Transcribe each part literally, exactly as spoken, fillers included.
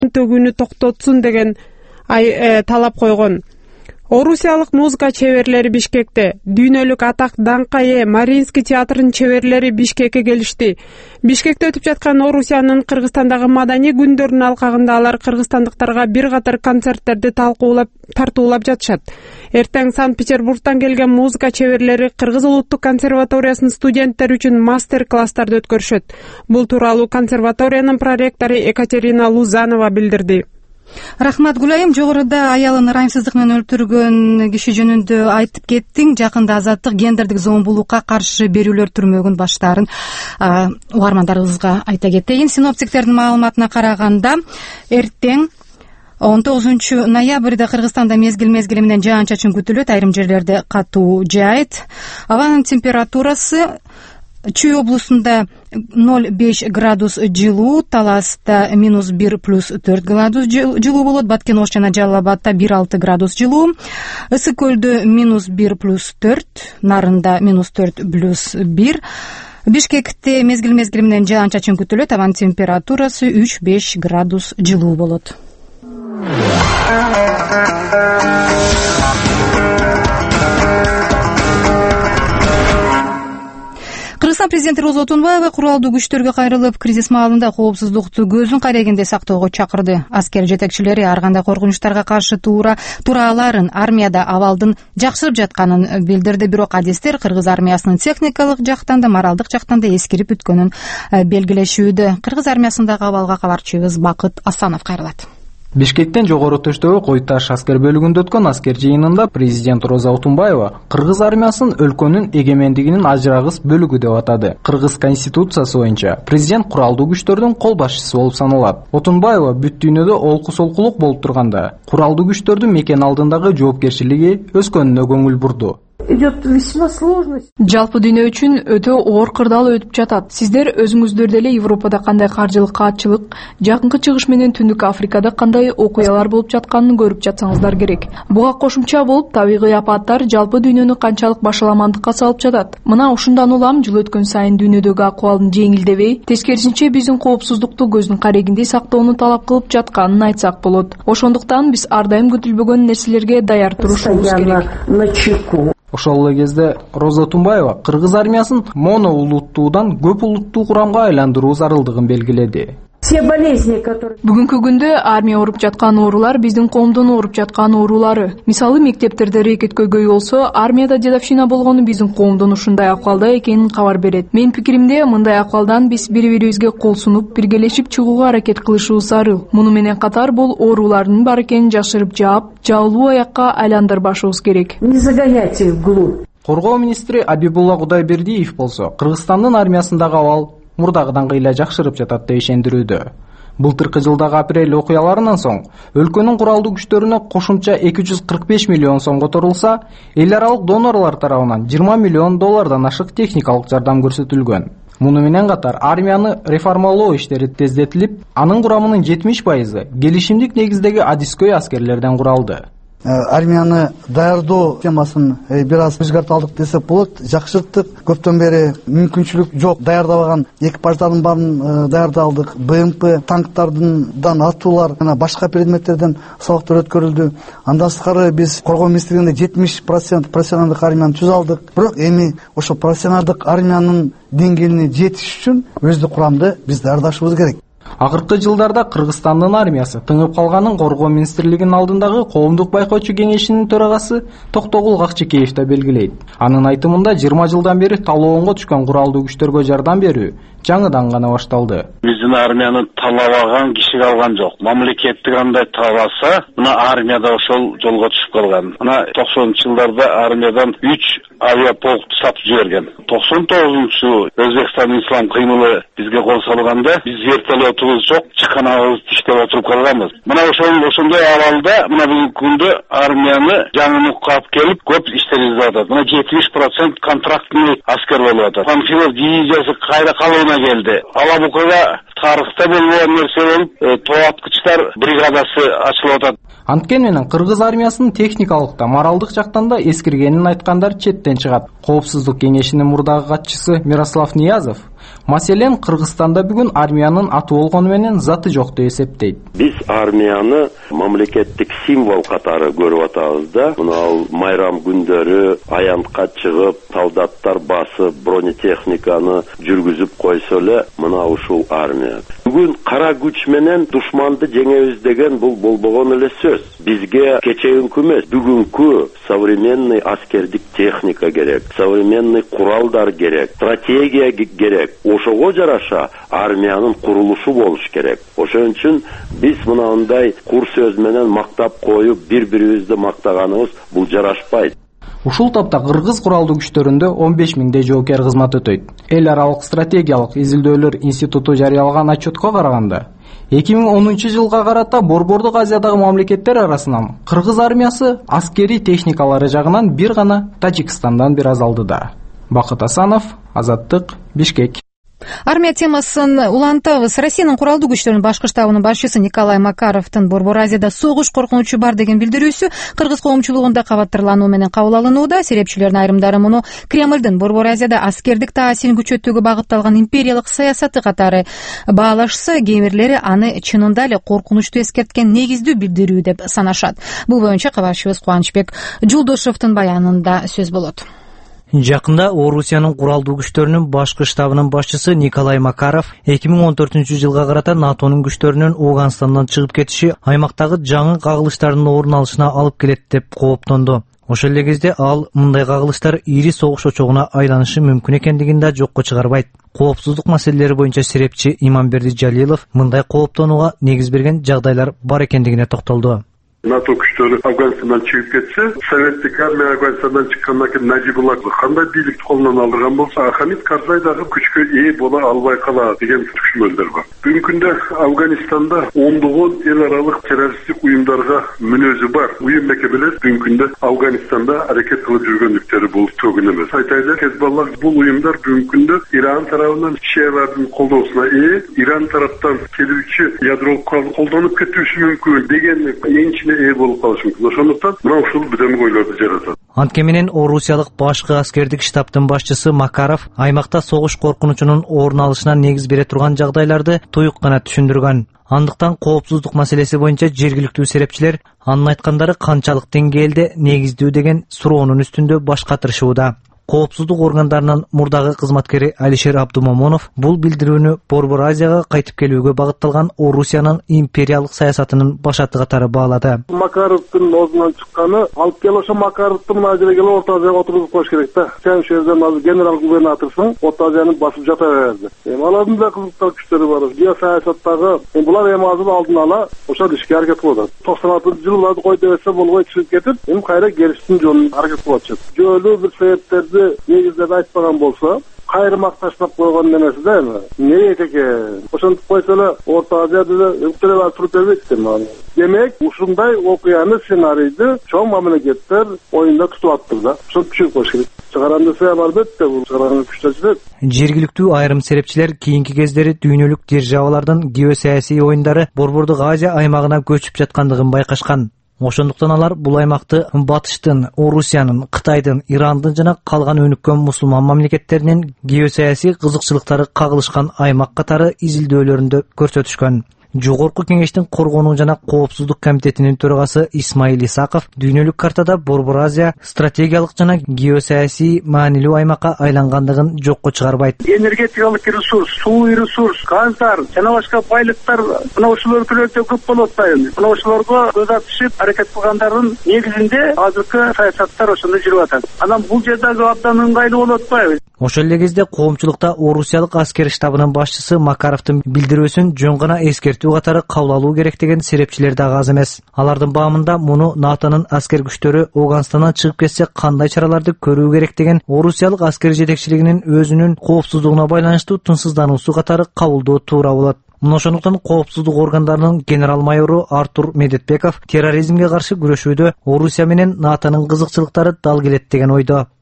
төгүүнү токтотсун деген талап койгон. Орусиялык музыка чеберлери Бишкекте, дүйнөлүк атак даңкка ээ Мариинский театрынын чеберлери Бишкекке келишти. Бишкекте өтүп жаткан Орусиянын Кыргызстандагы маданий күндөрүнүн алкагында алар кыргызстандыктарга бир катар концерттерди талкуулап тартуулап жатышат. Эртең Санкт-Петербургтан келген музыка чеберлери Кыргыз улуттук консерваториясынын студенттери үчүн мастер-класстарды өткөрүшөт. Бул тууралуу консерваториянын проректору Екатерина Лузанова билдирди. Рахмат, Гүлайым. Жогоруда аялын ырайымсыздык менен өлтүргөн киши жөнүндө айтып кеттиң. Жакында Азаттык гендердик зомбулукка каршы берүүлөр түрмөгүн баштаарын угармандарыбызга айта кетейин. Синоптиктердин маалыматына караганда, эртең он тогузунчу ноябрда Кыргызстанда мезгил-мезгили менен жаан-чачын күтүлөт, айрым жерлерде катуу жаайт. Абанын температурасы Чүй облусунда ноль беш градус жылуу, Таласта минус бир плюс төрт градус жылуу болот, Баткен Ош жана Жалал Абадта бир алты градус жылуу, Ысык көлдө минус бир плюс төрт, Нарында минус төрт плюс бир. Бишкекте мезгил-мезгили менен жаан-чачын күтүлөт, абанын температурасы үч беш градус жылуу болот. Кыргызстан президенти Роза Отунбаева куралдуу күчтөргө кайрылып, кризис маалында коопсуздукту көзүн кайрегенде сактоого чакырды. Аскер жетекчилери ар кандай коркунучтарга каршы туура тураларын, армияда абалдын жакшырып жатканын билдирди. Бирок адистер кыргыз армиясынын техникалык жактан да, моралдык жактан да эскирип бүткөнүн белгилешүүдө. Кыргыз армиясындагы абалга кабарчыбыз Бакыт Асанов кайрылат. Бишкектен жогору төштөгү Кой Таш аскер бөлүгүндө өткөн аскер жыйынында президент Роза Отунбаева кыргыз армиясын өлкөнүн эгемендигинин ажырагыс бөлүгү деп атады. Кыргыз конституциясы боюнча президент куралдуу күчтөрдүн кол башчысы болуп саналат. Отунбаева бүт дүйнөдө олку-солкулук болуп турганда куралдуу күчтөрдүн мекен алдындагы жоопкерчилиги өскөнүнө көңүл бурду. Идет весьма сложно. Жалпы дүйнө үчүн өтө оор кырдаал өтүп жатат. Сиздер өзүңүздөр деле Европада кандай каржылык каатчылык, жакынкы чыгыш менен Түндүк Африкада кандай окуялар болуп жатканын көрүп жатсаңыздар керек. Буга кошумча болуп, табигый апаттар жалпы дүйнөнү канчалык башаламандыкка салып жатат. Мына ушундан улам жыл өткөн сайын дүйнөдөгү акыбалдын жеңилдебей, тескерисинче биздин коопсуздукту көздүн карегиндей сактоону талап кылып жатканын айтсак болот. Ошондуктан биз ар дайым күтүлбөгөн нерселерге даяр турушубуз керек. Ошол эле кезде Роза Отунбаева кыргыз армиясын моноулуттуудан көп улуттуу курамга айландыруу зарылдыгын белгиледи. Бүгүнкү күндө армия ооруп жаткан оорулар биздин коомдун ооруп жаткан оорулары. Мисалы, мектептерде рекет көйгөй болсо, армияда дедовщина болгону биздин коомдун ушундай акыбалда экенин кабар берет. Менин пикиримде, мындай акыбалдан биз бири-бирибизге кол сунуп, биргелешип чыгууга аракет кылышыбыз зарыл. Муну менен катар бул оорулардын бар экенин жашырып жаап, жаалуу аякка айландырбашыбыз керек. Не загоняйте их вглубь. Коргоо министри Абибулла Кудайбердиев болсо, Кыргызстандын армиясындагы абал мурдагыдан кыйла жакшырып жатат деп ишендирүүдө. Былтыркы жылдагы апрель окуяларынан соң өлкөнүн куралдуу күчтөрүнө кошумча эки жүз кырк беш миллион сом которулса, эл аралык донорлор тарабынан жыйырма миллион доллардан ашык техникалык жардам көрсөтүлгөн. Муну менен катар армияны реформалоо иштери тездетилип, анын курамынын жетимиш пайызы келишимдик негиздеги адискөй аскерлерден куралды. Армияны даярдоо темасын бир аз өзгөртүп алдык десек болот. Жакшырттык. Көптөн бери мүмкүнчүлүк жок. Даярдабаган экипаждардын баарын даярдалдык. БМП танктардын атуулар жана башка предметтерден сабактар өткөрүлдү. Андан сырткары биз коргоо министрлигинде жетимиш процент профессионалдык армияны түзүп алдык. Бирок эми ошо профессионалдык армиянын деңгээлине жетиш үчүн өздүк курамды биз даярдашыбыз керек. Акыркы жылдарда Кыргызстандын армиясы тыңып калганын Коргоо министрлигинин алдындагы коомдук байкоочу кеңешинин төрагасы Токтогул Какчекеев да белгилейт. Анын айтымында жыйырма жылдан бери талоонго түшкөн куралдуу күчтөргө жардам берүү жаңыдан гана башталды. Биздин армияны талабаган киши калган жок. Мамлекетти кандай таласа, мына армияда ошол жолго түшүп калган. Мына токсонунчу жылдарда армиядан үч авиаполкту сатып жиберген. токсон тогузунчу Өзбекстан ислам кыймылы бизге кол салганда, биз вертолетубуз жок, чыканабыз тиштеп отуруп калганбыз. Мына ошол ошондой абалда мына бүгүнкү күндө армияны жаңылыкка алып келип көп иштер изеп атат. Мына жетимиш процент контрактный аскер болуп атат. Панфилов дивизиясы кайра калыбына келди. Алабукага тарыхта болбогон нерсе болуп, тоаткычтар бригадасы ачылып атат. Анткени менен кыргыз армиясынын техникалык да, моралдык жактан да эскиргенин айткандар четтен чыгат. Коопсуздук кеңешинин мурдагы катчысы Мирослав Ниязов Маселен, Кыргызстанда бүгүн армиянын аты болгону менен заты жок деп эсептейт. Биз армияны мамлекеттик символ катары көрүп атабыз да. Мына майрам күндөрү аянтка чыгып, солдаттар басып, бронетехниканы жүргүзүп койсо эле, мына ушул армия. Бүгүн кара күч менен душманды жеңебиз деген бул болбогон эле сөз. Бизге кечеүнкү эмес, бүгүнкү современный аскердик техника керек, современный куралдар керек, стратегия керек. Ошого жараша армиянын курулушу болуш керек. Ошон үчүн биз мынандай кур сөз менен мактап коюп, бири-бирибизди мактаганыбыз бул жарашпайт. Ушул тапта кыргыз куралдуу күчтөрүндө он беш миңдей жоокер кызмат өтөйт. Эл аралык стратегиялык изилдөөлөр институту жарыялаган отчетко караганда, эки миң онунчу жылга карата Борбордук Азиядагы мамлекеттер арасынан кыргыз армиясы аскери техникалары жагынан бир гана Тажикстандан бир аз алдыда. Бакыт Асанов, Азаттык, Бишкек. Армия темасын улантабыз. Россиянын куралдуу күчтөрүнүн башкы штабынын башчысы Николай Макаровдун Борбор Азияда согуш коркунучу бар деген билдирүүсү кыргыз коомчулугунда кабаттырлануу менен кабыл алынууда. Серепчилердин айрымдары муну Кремлдин Борбор Азияда аскердик таасирин күчөтүүгө багытталган империялык саясаты катары баалашса, кээ бирлери аны чынында эле коркунучтуу эскерткен негиздүү билдирүү деп санашат. Бул боюнча кабарчыбыз Кубанычбек Жулдошовдун баянында сөз болот. Жакында Орусиянын куралдуу күчтөрүнүн башкы штабынын башчысы Николай Макаров эки миң он төртүнчү жылга карата НАТОнун күчтөрүнүн Афганистандан чыгып кетиши аймактагы жаңы кагылыштардын орун алышына алып келет деп кооптонду. Ошол эле кезде ал мындай кагылыштар ири согуш очогуна айланышы мүмкүн экендигин да жокко чыгарбайт. Коопсуздук маселелери боюнча серепчи Иманберди Жалилов мындай кооптонууга негиз берген жагдайлар бар экендигине токтолду. НАТО күчтөрү Афганистандан чыгып кетсе, советтик армия Афганистандан чыккандан кийин Нажибулла кандай бийликти колунан алдырган болсо, Хамид Карзай дагы күчкө ээ боло албай калат деген түшүнмөлдөр бар. Бүгүнкү күндө Афганистанда ондогон эл аралык террористтик уюмдарга мүнөзү бар. Уюм мекемелер бүгүнкү күндө Афганистанда аракет кылып жүргөндүктөрү бул төгүн эмес. Айтайлы, Хезболла бул уюмдар бүгүнкү күндө Иран тарабынан шиялардын колдоосуна ээ, Иран тараптан келүүчү ядролук куралды колдонуп кетиши мүмкүн деген эң ээ болуп калышы мүмкүн. Ошондуктан мына ушул бизden ойлорду жаратат. Анткени менен Орусиялык башкы аскердик штабтын башчысы Макаров аймакта согуш коркунучунун орун алышына негиз бере турган жагдайларды туюк гана түшүндүргөн. Андыктан коопсуздук маселеси боюнча жергиликтүү серепчилер анын айткандары канчалык деңгээлде негиздүү деген суроонун үстүндө баш катырышууда. Коопсуздук органдарынын мурдагы кызматкери Алишер Абдумомонов бул билдирүүнү Борбор Азияга кайтып келүүгө багытталган Орусиянын империялык саясатынын башаты катары баалады. Макаровдун оозунан чыкканы алып кел, ошо Макаровду мына жерге келип Орто Азияга отургузуп коюш керек да. Сен ошол жерден азыр генерал губернаторсуң, Орто Азияны басып жата берди. Эми алардын да кызыктуу күчтөрү бар. Геосаясаттагы булар эми азыр алдын ала ошол ишке аракет кылып атат. токсон алтынчы жылы кой дебесе болбой чыгып кетип, эми кайра келиштин жолун аракет кылып атышат. Жолу бир себептерди негиздеп айтпаган болсо, кайры макташтап койгон немеси да эми. Эмне экен? Ошентип койсо эле Орто Азияда да өктөрөп туруп бербейт эми. Демек, ушундай окуяны, сценарийди чоң мамлекеттер оюнда тутуп аттыр да. Ошону түшүнүп коюш керек. Чыгарам десе албетте бул чыгарган күчтөр. Жергиликтүү айрым серепчилер кийинки кездери дүйнөлүк державалардын геосаясий оюндары Борбордук Азия аймагына көчүп жаткандыгын байкашкан. Ошондуктан алар бул аймакты Батыштын, Орусиянын, Кытайдын, Ирандын жана калган өнүккөн мусулман мамлекеттеринин геосаясий кызыкчылыктары кагылышкан аймак катары изилдөөлөрүндө көрсөтүшкөн. Жогорку кеңештин коргонуу жана коопсуздук комитетинин төрагасы Исмаил Исаков дүйнөлүк картада Борбор Азия стратегиялык жана геосаясий маанилүү аймакка айлангандыгын жокко чыгарбайт. Энергетикалык ресурс, суу ресурс, газдар жана башка байлыктар мына ушул өлкөлөрдө көп болот да эми. Мына ошолорго көз ачышып аракет кылгандардын негизинде азыркы саясаттар ошондо жүрүп атат. Анан бул жердеги абдан ыңгайлуу болуп атпайбы? Ошол эле кезде коомчулукта Орусиялык аскер штабынын башчысы Макаровдун билдирүүсүн жөн гана эскертүү катары кабыл алуу керек деген серепчилер дагы аз эмес. Алардын баамында муну НАТОнун аскер күчтөрү Афганистандан чыгып кетсе кандай чараларды көрүү керек деген Орусиялык аскер жетекчилигинин өзүнүн коопсуздугуна байланыштуу тынчсыздануусу катары кабылдоо туура болот. Мына ошондуктан коопсуздук органдарынын генерал-майору Артур Медетбеков терроризмге каршы күрөшүүдө Орусия менен НАТОнун кызыкчылыктары дал келет деген ойдо.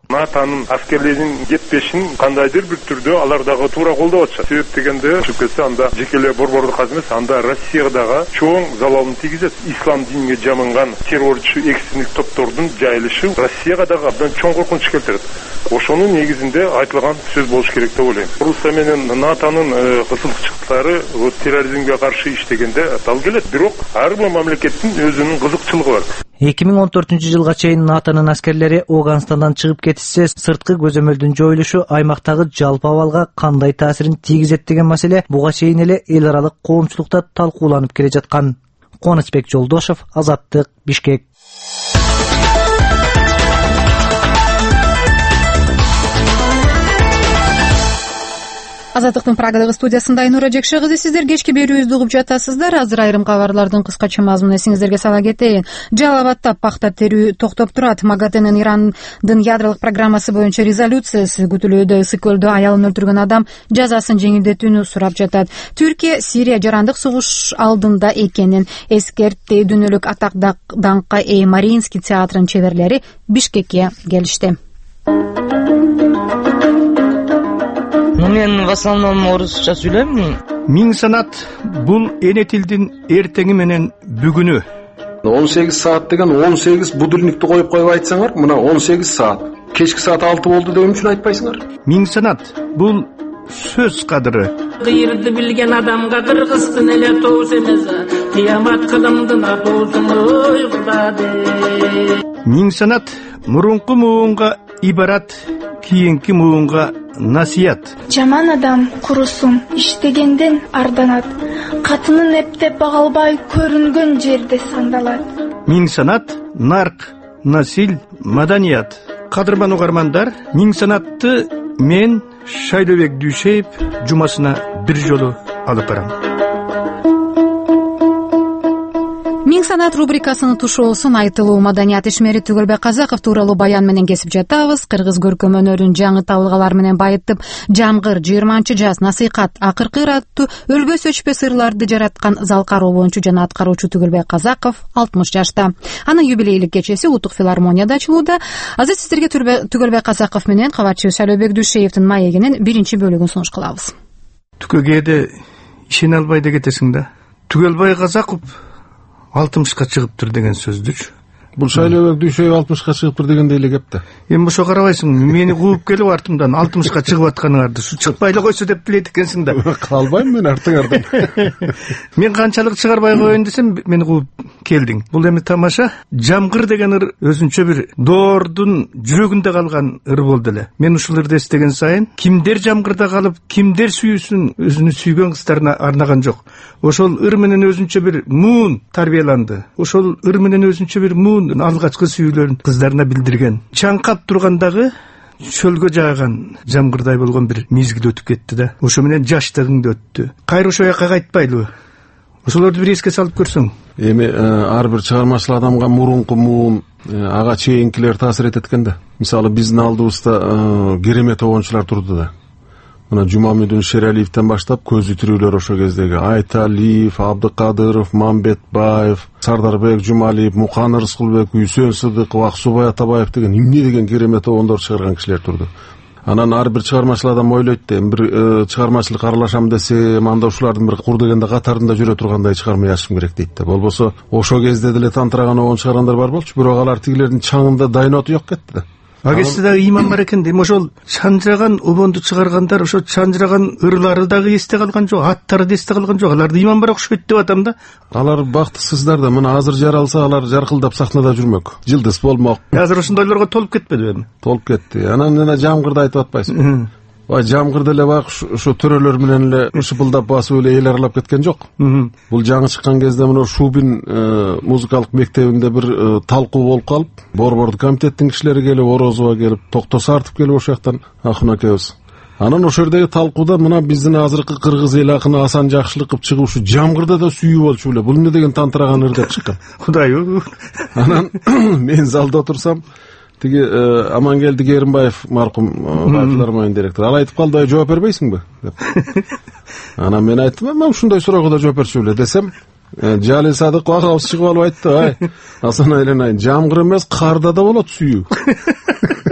натонун аскерлеринин кетпешин кандайдыр бир түрдө алар дагы туура колдоп атышат. Себеп дегенде чыгып кетсе анда жеке эле борбордук аз эмес, анда Россияга дагы чоң залалын тийгизет. Ислам динине жамынган террорчу экстремист топтордун жайылышы Россияга дагы абдан чоң коркунуч келтирет. Ошонун негизинде айтылган сөз болуш керек деп ойлойм. Орусия менен натонун кызыкчылыктары терроризмге каршы иштегенде дал келет, бирок ар бир мамлекеттин өзүнүн кызыкчылыгы бар. эки миң он төртүнчү жылга чейин натонун аскерлери Афганистандан чыгып кетишсе, сырткы көзөмөлдүн жоюлушу аймактагы жалпы абалга кандай таасирин тийгизет деген маселе буга чейин эле эл аралык коомчулукта талкууланып келе жаткан. Кубанычбек Жолдошев, Азаттык, Бишкек. Азаттыктын Прагадагы студиясында Айнура Жекше кызы, сиздер кечки берүүбүздү угуп жатасыздар. Азыр айрым кабарлардын кыскача мазмунун эсиңиздерге сала кетейин. Жалал Абадта пахта терүү токтоп турат. МАГАТЭнин Ирандын ядролук программасы боюнча резолюциясы күтүлүүдө. Ысык көлдө аялын өлтүргөн адам жазасын жеңилдетүүнү сурап жатат. Түркия Сирия жарандык согуш алдында экенин эскертти. Дүйнөлүк атак даңкка ээ Мариинский театрынын чеберлери Бишкекке келишти. Мен в основном орусча сүйлөйм. Миң санат бул эне тилдин эртеңи менен бүгүнү. он сегиз саат деген он сегиз будильникти коюп коюп айтсаңар, мына он сегиз саат. Кечки саат алты болду деген үчүн айтпайсыңар. Миң санат бул сөз кадыры. Кыйырды билген адамга кыргызтын эле тоос эмес. Кыямат кылымдын атоосун ой кылады. Миң санат мурунку муунга ибарат, кийинки муунга насият. Жаман адам курусун иштегенден арданат. Катынын эптеп бага албай көрүнгөн жерде сандалат. Миң санат нарк, насил, маданият. Кадырман угармандар, миң санатты мен Шайлообек Дүйшеев жумасына бир жолу алып барам. Миң санат рубрикасынын тушоосун айтылуу маданият ишмери Түгөлбек Казаков тууралуу баян менен кесип жатабыз. Кыргыз көркөм өнөрүн жаңы табылгалар менен байыттып, Жамгыр, жыйырманчы жаз, насыйкат, акыркы аттуу өлбөс өчпөс ырларды жараткан залкар обончу жана аткаруучу Түгөлбек Казаков алтымыш жашта. Анын юбилейлик кечеси Улуттук филармонияда ачылууда. Азыр сиздерге Түгөлбек Казаков менен кабарчы Шайлообек Дүйшеевдин маегинин биринчи бөлүгүн сунуш кылабыз. Түкөгөдө ишене албай да кетесиң да. Түгөлбай Казаков алтымышка чыгыптыр деген сөздүчү. Бул Шайлообек Дүйшеев алтымышка чыгыптыр дегенде эле кеп да. Эми ошо карабайсың, мени кууп келип артымдан алтымышка чыгып атканыңарды чыкпай эле койсо деп билет экенсиң да. Кыла албайм мен артыңардан. Мен канчалык чыгарбай коеюн десем, мени кууп келдиң. Бул эми тамаша. Жамгыр деген ыр өзүнчө бир доордун жүрөгүндө калган ыр болду эле. Мен ушул ырды эстеген сайын, кимдер Жамгырда калып, кимдер сүйүүсүн өзүнүн сүйгөн кыздарына арнаган жок. Ошол ыр менен өзүнчө бир муун тарбияланды. Ошол ыр менен өзүнчө бир муун алгачкы сүйүүлөрүн кыздарына билдирген. Чаңкап тургандагы чөлгө жааган жамгырдай болгон бир мезгил өтүп кетти да. Ошо менен жаштыгың да өттү. Кайра ошо жака кайтпайлыбы? Ошолорду бир эске салып көрсөң. Эми ар бир чыгармачыл адамга мурунку муун ага чейинкилер таасир этет экен да. Мисалы биздин алдыбызда керемет обончулар турду да. Мына Жумамедин Шералиевден баштап көзү тирүүлөр ошо кездеги Айталиев, Абдыкадыров, Мамбетбаев, Сардарбек Жумалиев, Мукан Рыскулбек, Үсен Сыдыков, Аксубай Атабаев деген эмне деген керемет обондор чыгарган кишилер турду. Анан ар бир чыгармачыл адам ойлойт да, бир чыгармачылык аралашам десе, манда ушулардын бир кур дегенде катарында жүрө тургандай чыгарма жазышым керек дейт да. Болбосо ошо кезде деле тантыраган обон чыгаргандар бар болчу, бирок алар тигилердин чаңында дайноты жок кетти да. Агесте дагы иман бар экен дейм. Ошол чанжыраган обонду чыгаргандар, ошо чанжыраган ырлары дагы эсте калган жок, аттары да эсте калган жок. Аларды иман бар окшойт деп атам да. Алар бактысыздар да. Мына азыр жаралса алар жаркылдап сахнада жүрмөк. Жылдыз болмок. Азыр ошондойлорго толуп кетпедиби эми? Толуп кетти. Анан жана Жамгырды айтып атпайсыңбы? Ой, Жамгырды эле бак ошо төрөлөр менен эле шыпылдап басып эле эл аралап кеткен жок. Бул жаңы чыккан кезде мына Шубин музыкалык мектебинде бир талкуу болуп калып, борбордук комитеттин кишилери келип, Орозова келип, Токтосартов келип ошол жактан Ахун акебиз. Анан ошол жердеги талкууда мына биздин азыркы кыргыз эл акыны Асан Жакшылыков чыгып ушу Жамгырда да сүйүү болчу эле. Бул эмне деген тантыраган ыр деп чыккан. Кудайым. Анан мен залда отурсам, тиги Амангелди Керимбаев маркум филармониянын директору ал айтып калды, жооп бербейсиңби деп. Анан мен айттым, мен ушундай суроого да жооп берчү эле десем, Жалил Садыков агабыз чыгып алып айтты, ай Асан Айланайын, Жамгыр эмес, карда да болот сүйүү.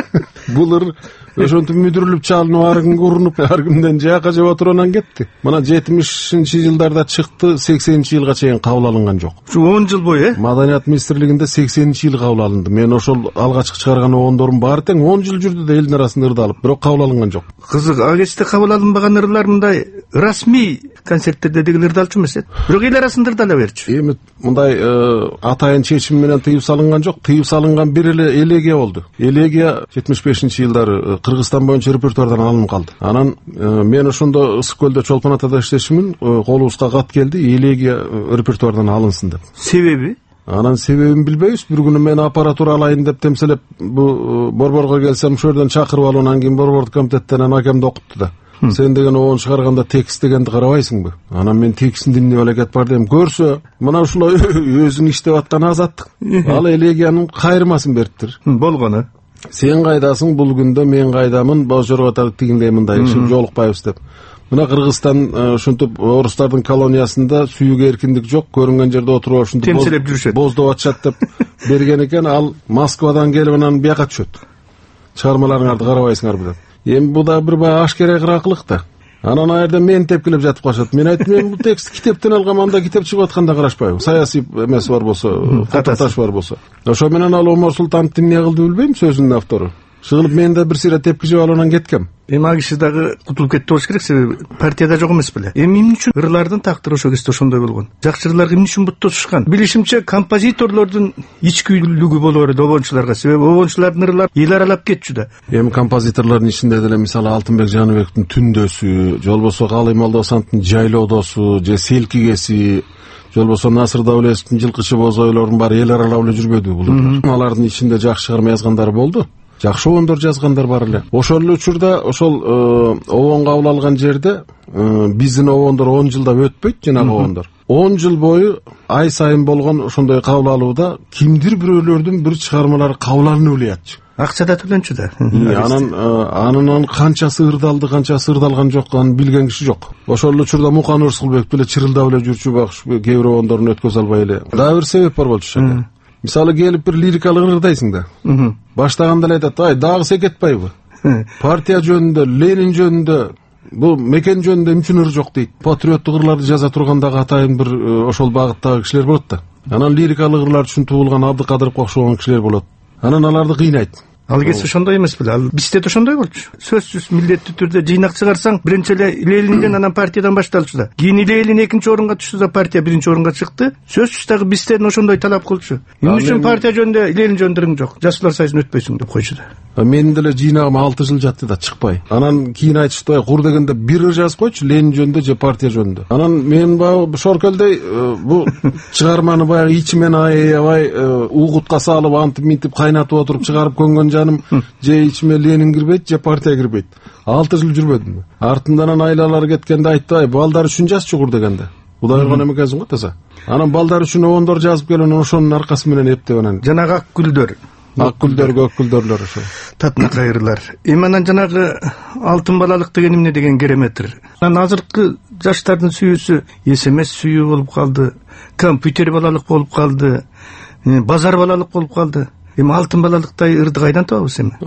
бул ыр ошентип мүдүрүлүп чалынып ар кимге урунуп ар кимден жаакка жеп отуруп анан кетти. Мына жетимишинчи жылдарда чыкты, сексенинчи жылга чейин кабыл алынган жок. Ушу он жыл бою э Маданият министрлигинде сексенинчи жылы кабыл алынды. Мен ошол алгачкы чыгарган обондорум баары тең он жыл жүрдү да элдин арасында ырдалып, бирок кабыл алынган жок. Кызык, ал кезде кабыл алынбаган ырлар мындай расмий концерттерде деген ырдалчу эмес эт. Бирок эл арасында ырдала берчү. Эми мындай атайын чечим менен тыюп салынган жок. Тыюп салынган бир эле элегия болду. Элегия жетимиш бешинчи жылдары Кыргызстан боюнча репертуардан алынып калды. Анан мен ошондо Ысык көлдө Чолпон атада иштешимин, колубузга кат келди, элегия репертуардан алынсын деп. Себеби? Анан себебин билбейбиз. Бир күнү мен аппаратура алайын деп темселеп бу борборго келсем, ошол жерден чакырып алып, анан кийин борбордук комитеттен акемди окутту да. Сен деген обон чыгарганда текст дегенди карабайсыңбы? Анан мен текстин эмне алакет бар дем. Көрсө, мына ушулай өзүң иштеп аткан азаттык. Ал элегиянын кайрмасын бериптир. Болгону. Сен кайдасың бул күндө, мен кайдамын, божорго тигиндей мындай ишип жолукпайбыз деп. Мына Кыргызстан ушинтип орустардын колониясында сүйүүгө эркиндик жок, көрүнгөн жерде отуруп ушинтип темселеп жүрүшөт. Боздоп атышат деп берген экен. Ал Москвадан келип анан бияка түшөт. Чыгармаларыңарды карабайсыңарбы деп. Эми бу да бир бай ашкере кыракылык да. Анан ал жерде мен тепкилеп жатып калышат. Мен айттым, мен бул текст китептен алгам, анда китеп чыгып атканда карашпайбы? Саясий эмеси бар болсо, кататаш бар болсо. Ошо менен ал Омар Султановду эмне кылды билбейм, сөзүнүн автору. Чыгылып мен да бир сыйра тепки жеп алып анан кеткем. Эми ал киши дагы кутулуп кетти болуш керек, себеби партияда жок эмес беле. Эми эмне үчүн ырлардын тактыры ошол кезде ошондой болгон? Жакшы ырлар эмне үчүн бутташышкан? Билишимче, композиторлордун ичкүйлүгү боло берди обончуларга, себеби обончулардын ырлары эл аралап кетчү да. Эми композиторлордун ичинде деле мисалы Алтынбек Жаныбектин Түндөсү, же болбосо Калый Молдосановдун Жайлоодосу, же Селкигеси, же болбосо Насыр Даулетовдун Жылкычы бозойлордун баары эл аралап эле жүрбөдү бул. Алардын ичинде жакшы чыгарма жазгандар болду. Жакшы обондор жазгандар бар эле. Ошол эле учурда ошол обон кабыл алган жерде биздин обондор он жылда өтпөйт, жанагы обондор. он жыл бою ай сайын болгон ошондой кабыл алууда кимдир бирөөлөрдүн бир чыгармалары кабыл алынып эле ятчу. Акча да төлөнчү да. Анан анын канчасы ырдалды, канчасы ырдалган жок, аны билген киши жок. Ошол эле учурда Мукан Рыскылбек деле чырылдап эле жүрчү, бак кээ бир обондорун өткөзө албай эле. Дагы бир себеп бар болчу. Мисалы келип бир лирикалык ырдайсың да. Баштаганда эле айтат, ай дагы секетпайбы? Партия жөнүндө, Ленин жөнүндө, бул мекен жөнүндө эмчүн ыр жок дейт. Патриоттук ырларды жаза тургандагы атайын бир ошол багыттагы кишилер болот да. Анан лирикалык ырлар үчүн туулган Абдыкадыровго окшогон кишилер болот. Анан аларды кыйнайт. Ал кезде ошондой эмес беле? Ал бизде да ошондой болчу. Сөзсүз милдеттүү түрдө жыйнак чыгарсаң, биринчи эле Ленинден, анан партиядан башталчу да. Кийин Ленин экинчи орунга түштү да, партия биринчи орунга чыкты. Сөзсүз дагы бизден ошондой талап кылчу. Эмне үчүн партия жөнүндө, Ленин жөнүндө жок, жаштар сайысын өтпөйсүң деп койчу да. Менин деле жыйнагым алты жыл жатты да, чыкпай. Анан кийин айтышты, кур дегенде бир ыр жазып койчу, Ленин жөнүндө же партия жөнүндө. Анан мен баягы шоркелдей бу чыгарманы баягы ичимен аябай угутка салып, антип минтип кайнатып отуруп чыгарып көнгөн жаным, же ичиме Ленин кирбейт, же партия кирбейт. алты жыл жүрбөдүм. Артынан айлалар кеткенде айтты, ай балдар үчүн жазчу кур дегенде. Кудай кылган эмекенсиң го таза. Анан балдар үчүн обондор жазып келген, ошонун аркасы менен эптеп анан. Жанагы ак гүлдөр. Ак гүлдөр, көк гүлдөрлөр ошо. Татна кайрылар. Эми анан жанагы алтын балалык деген эмне деген кереметтир. Анан азыркы жаштардын сүйүүсү эс эм эс сүйүү болуп калды, компьютер балалык болуп калды, базар балалык болуп калды. Эми алтын балалыктай ырды кайдан табабыз эми?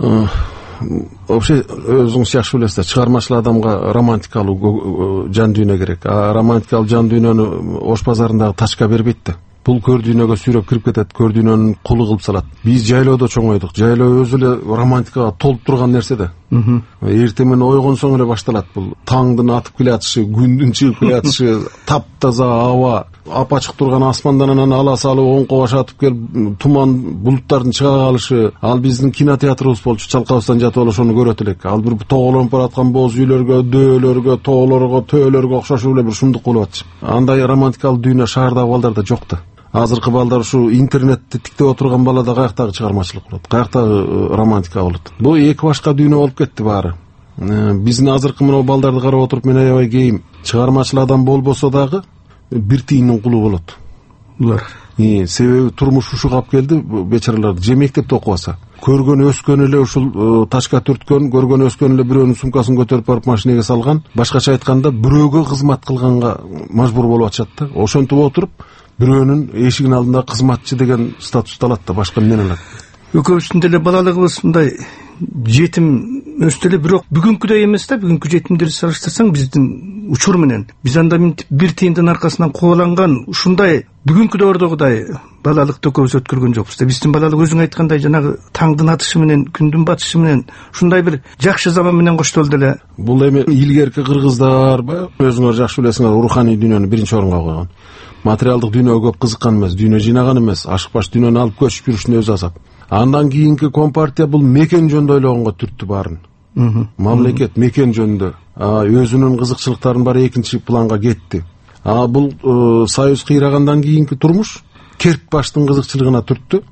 Вообще өзүңүз жакшы билесиз, чыгармачыл адамга романтикалуу жан дүйнө керек. А романтикалуу жан дүйнөнү Ош базарындагы тачка бербейт да. Бул көр дүйнөгө сүйрөп кирип кетет, көр дүйнөнүн кулу кылып салат. Биз жайлоодо чоңойдук. Жайлоо өзү эле романтикага толуп турган нерсе да. Эртең менен ойгонсоң эле башталат бул. Таңдын атып келатышы, күндүн чыгып келатышы, таптаза аба, апачык турган асмандан анан ала салып оңко баш атып келип, туман булуттардын чыга калышы. Ал биздин кинотеатрыбыз болчу, чалкабыздан жатып алып ошону көрөт элек. Ал бир тоголонуп бараткан боз үйлөргө, дөөлөргө, тоолорго, төөлөргө окшошуп эле бир шумдук болуп атчы. Андай романтикалуу дүйнө шаардагы балдарда жок да. Азыркы балдар ушу интернетти тиктеп отурган балада каяктагы чыгармачылык болот, каяктагы романтика болот. Бул эки башка дүйнө болуп кетти баары. Биздин азыркы мына балдарды карап отуруп мен аябай кейим. Чыгармачыл адам болбосо дагы бир тийиндин кулу болот. Булар. Себеби турмуш ушуга алып келди, бечаралар же мектепте окубаса. Көргөн өскөн эле ушул ташка түрткөн, көргөн өскөн эле бирөөнүн сумкасын көтөрүп барып машинеге салган. Башкача айтканда бирөөгө кызмат кылганга мажбур болуп атышат да. Ошентип отуруп бирөөнүн эшигинин алдында кызматчы деген статусту алат да, башка эмне алат? Экөөбүздүн деле балалыгыбыз мындай жетим өстү эле, бирок бүгүнкүдөй эмес да. Бүгүнкү жетимдерди салыштырсаң биздин учур менен биз анда бир тыйындын аркасынан кубаланган ушундай бүгүнкү доордогудай балалыкты көбүс өткөргөн жокпуз да. Биздин балалык өзүң айткандай жанагы таңдын атышы менен, күндүн батышы менен ушундай бир жакшы заман менен коштолду эле. Бул эми илгерки кыргыздар өзүңөр жакшы билесиңер, руханий дүйнөнү биринчи орунга койгон. Материалдык дүйнөгө көп кызыккан эмес, дүйнө жыйнаган эмес, ашык баш дүйнөнү алып көчүп жүрүшүн өзү азат. Андан кийинки компартия бул мекен жөнүндө ойлогонго түрттү баарын. Мамлекет мекен жөнүндө өзүнүн кызыкчылыктарын баары экинчи планга кетти. А бул союз кыйрагандан кийинки турмуш керк баштын кызыкчылыгына түрттү.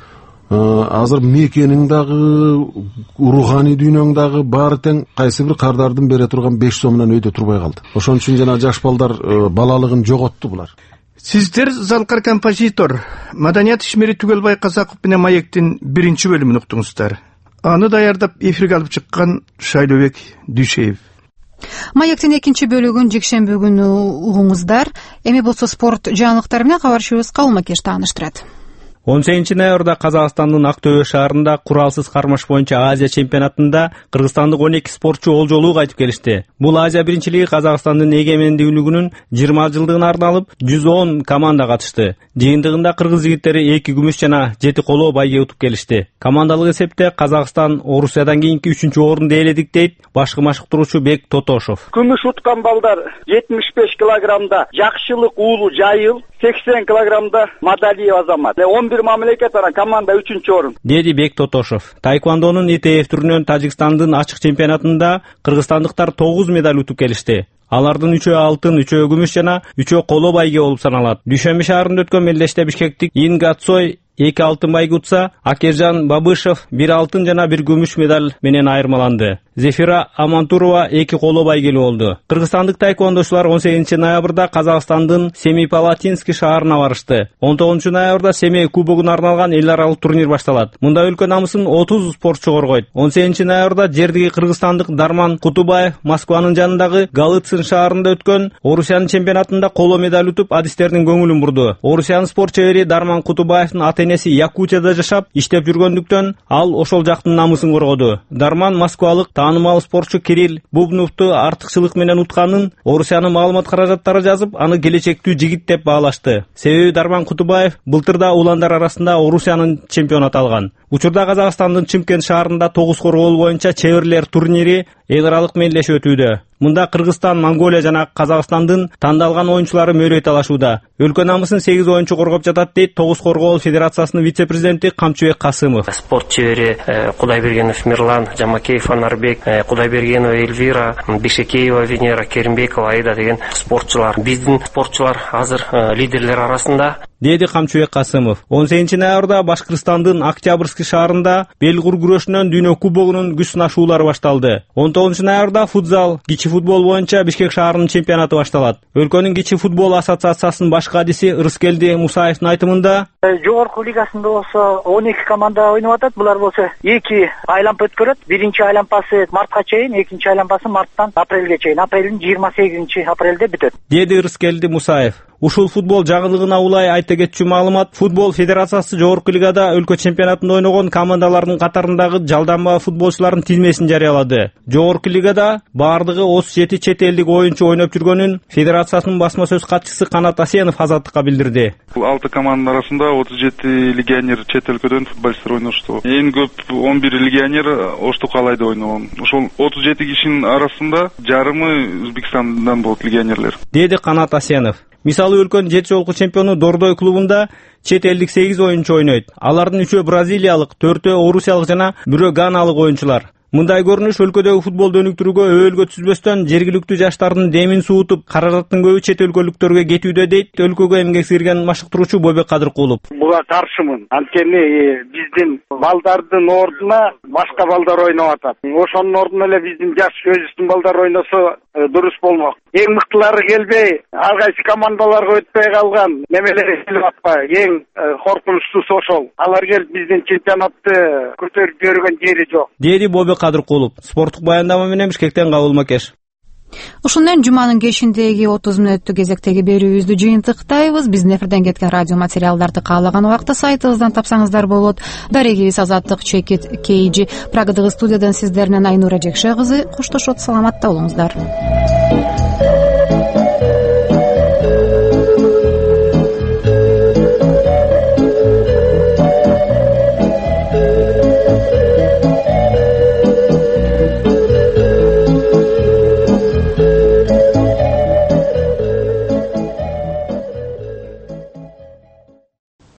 Азыр мекениң дагы, руханий дүйнөң дагы баары тең, кайсы бир кардардын бере турган беш сомунан өйдө турбай калды. Ошон үчүн жана жаш балдар балалыгын жоготту булар. Сиздер залкар композитор Маданият ишмери Түгелбай Казаков менен Маектин биринчи бөлүмүн уктуңуздар. Аны даярдап эфирге алып чыккан Шайлообек Дүйшеев. Маектин экинчи бөлүгүн жекшемби күнү угуңуздар. Эми болсо спорт жаңылыктары менен кабарчыбыз Калмыкеш тааныштырат. он сегизинчи ноябрда Казакстандын Ак Төбө шаарында куралсыз кармаш боюнча Азия чемпионатында кыргызстандык он эки спортчу олжолуу кайтып келишти. Бул Азия биринчилиги Казакстандын эгемендүүлүгүнүн жыйырма жылдыгына арналып жүз он команда катышты. Жыйынтыгында кыргыз жигиттери эки күмүш жана жети коло байге утуп келишти. Командалык эсепте Казакстан Орусиядан кийинки үчүнчү орунду ээледик дейт башкы машыктыруучу Бек Тотошов. Күмүш уткан балдар жетимиш беш килограммда Жакшылык уулу Жайыл, сексен килограммда Мадалиев Азамат. он бир мамлекет бар, команда үчүнчү орун. Деди Бек Тотошов. Таеквондонун И Т Ф түрүнөн Тажикстандын ачык чемпионатында кыргызстандыктар тогуз медаль утуп келишти. Алардын үчөө алтын, үчөө күмүш жана үчөө коло байге болуп саналат. Дүйшөмбү шаарында өткөн мелдеште бишкектик Инга Цой эки алтын байге утса, Акержан Бабышев бир алтын жана бир күмүш медаль менен айырмаланды. Зефира Амантурова эки коло байгелүү болду. Кыргызстандык таеквондочулар он сегизинчи ноябрда Казакстандын Семипалатинский шаарына барышты. он тогузунчу ноябрда Семей кубогуна арналган эл аралык турнир башталат. Мында өлкө намысын отуз спортчу коргойт. он сегизинчи ноябрда жердиги кыргызстандык Дарман Кутубаев Москванын жанындагы Галыцин шаарында өткөн Орусиянын чемпионатында коло медаль утуп, адистердин көңүлүн бурду. Орусиянын спорт чебери Дарман Кутубаевдин ата-энеси Якутияда жашап, иштеп жүргөндүктөн ал ошол жактын намысын коргоду. Дарман москвалык таанымал спортчу Кирилл Бубновду артыкчылык менен утканын Орусиянын маалымат каражаттары жазып, аны келечектүү жигит деп баалашты. Себеби Дарман Кутубаев былтырда уландар арасында Орусиянын чемпионат алган. Учурда Казакстандын Чымкент шаарында тогуз коргоол боюнча чеберлер турнири эл аралык мелдеш өтүүдө. Мында Кыргызстан, Монголия жана Казакстандын тандалган оюнчулары мөрөй талашууда. Өлкө намысын сегиз оюнчу коргоп жатат дейт тогуз коргоол федерациясынын вице-президенти Камчыбек Касымов. Спорт чебери Кудайбергенов Мирлан, Жамакеев Анарбек, Кудайбергенова Эльвира, Бишекеева Венера, Керимбекова Аида деген спортчулар. Биздин спортчулар азыр лидерлер арасында, деди Камчыбек Касымов. он сегизинчи ноябрда Башкырстандын Октябрьский шаарында белгур күрөшүнөн дүйнө кубогунун күч сынашуулары башталды. он тогузунчу ноябрда футзал, кичи футбол боюнча Бишкек шаарынын чемпионаты башталат. Өлкөнүн кичи футбол ассоциациясынын башкы адиси Рыскелди Мусаевдин айтымында, жогорку лигасында болсо он эки команда ойноп атат. Булар болсо эки айланпа өткөрөт. Биринчи айланпасы мартка чейин, экинчи айланпасы марттан апрелге чейин. Апрелдин жыйырма сегизинчи апрелде бүтөт, деди Рыскелди Мусаев. Ушул футбол жаңылыгына улай айта кетчү маалымат, футбол федерациясы жогорку лигада өлкө чемпионатында ойногон командалардын катарындагы жалданма футболчулардын тизмесин жарыялады. Жогорку лигада баардыгы отуз жети чет элдик оюнчу ойноп жүргөнүн федерациясынын басма сөз катчысы Канат Асенов Азаттыкка билдирди. алты команда арасында отуз жети легионер чет өлкөдөн футболисттер ойношту. Эң көп он бир легионер Оштук Алайда ойногон. Ошол отуз жети кишинин арасында жарымы Өзбекстандан болот легионерлер, деди Канат Асенов. Мисалы өлкөнүн жети жолку чемпиону Дордой клубунда чет элдик сегиз оюнчу ойнойт. Алардын үчөө бразилиялык, төртөө орусиялык жана бирөө ганалык оюнчулар. Мындай көрүнүш өлкөдөгү футболду өнүктүрүүгө өөлгө түзбөстөн жергиликтүү жаштардын демин суутуп, каражаттын көбү чет өлкөлүктөргө кетүүдө дейт өлкөгө эмгек сирген машыктыруучу Бобек Кадыркулов. Буга каршымын. Анткени биздин балдардын ордуна башка балдар ойноп атат. Ошонун ордуна эле биздин жаш өзүбүздүн балдар ойносо дурус болмок. Эң мыктылары келбей, ар кайсы командаларга өтпөй калган немелер келип атпайбы? Эң коркунучтуусу ошол. Алар келип биздин чемпионатты көтөрүп жиберген жери жок, деди Бобек Кадыркулов. Спорттук баяндама менен Бишкектен Кабыл Макеш. Ушун менен жуманын кечиндеги отуз мүнөттүк кезектеги берүүбүздү жыйынтыктайбыз. Биздин эфирден кеткен радио материалдарды каалаган убакта сайтыбыздан тапсаңыздар болот. Дарегибиз Азаттык Чекит Кейджи. Прагадагы студиядан сиздер менен Айнура Жекше кызы коштошот. Саламатта болуңуздар.